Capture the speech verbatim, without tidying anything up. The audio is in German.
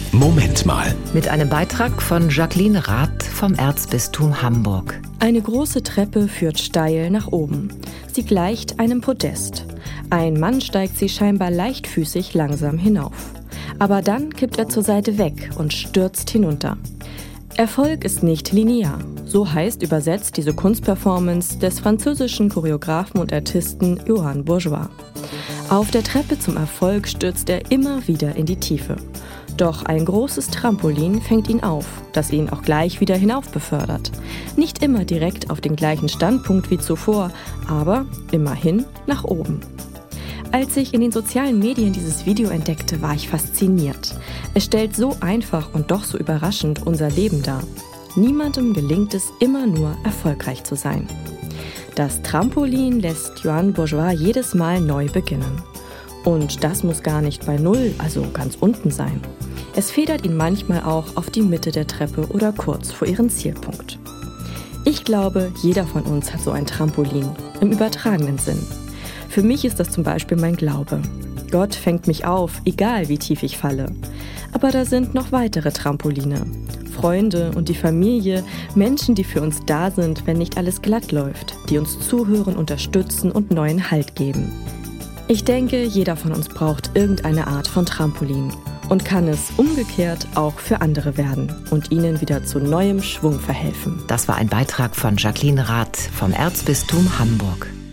Moment mal. Mit einem Beitrag von Jacqueline Rath vom Erzbistum Hamburg. Eine große Treppe führt steil nach oben. Sie gleicht einem Podest. Ein Mann steigt sie scheinbar leichtfüßig langsam hinauf. Aber dann kippt er zur Seite weg und stürzt hinunter. Erfolg ist nicht linear. So heißt übersetzt diese Kunstperformance des französischen Choreografen und Artisten Johann Bourgeois. Auf der Treppe zum Erfolg stürzt er immer wieder in die Tiefe. Doch ein großes Trampolin fängt ihn auf, das ihn auch gleich wieder hinauf befördert. Nicht immer direkt auf den gleichen Standpunkt wie zuvor, aber immerhin nach oben. Als ich in den sozialen Medien dieses Video entdeckte, war ich fasziniert. Es stellt so einfach und doch so überraschend unser Leben dar. Niemandem gelingt es immer nur, erfolgreich zu sein. Das Trampolin lässt Johann Bourgeois jedes Mal neu beginnen. Und das muss gar nicht bei Null, also ganz unten sein. Es federt ihn manchmal auch auf die Mitte der Treppe oder kurz vor ihren Zielpunkt. Ich glaube, jeder von uns hat so ein Trampolin, im übertragenen Sinn. Für mich ist das zum Beispiel mein Glaube. Gott fängt mich auf, egal wie tief ich falle. Aber da sind noch weitere Trampoline. Freunde und die Familie, Menschen, die für uns da sind, wenn nicht alles glatt läuft, die uns zuhören, unterstützen und neuen Halt geben. Ich denke, jeder von uns braucht irgendeine Art von Trampolin und kann es umgekehrt auch für andere werden und ihnen wieder zu neuem Schwung verhelfen. Das war ein Beitrag von Jacqueline Rath vom Erzbistum Hamburg.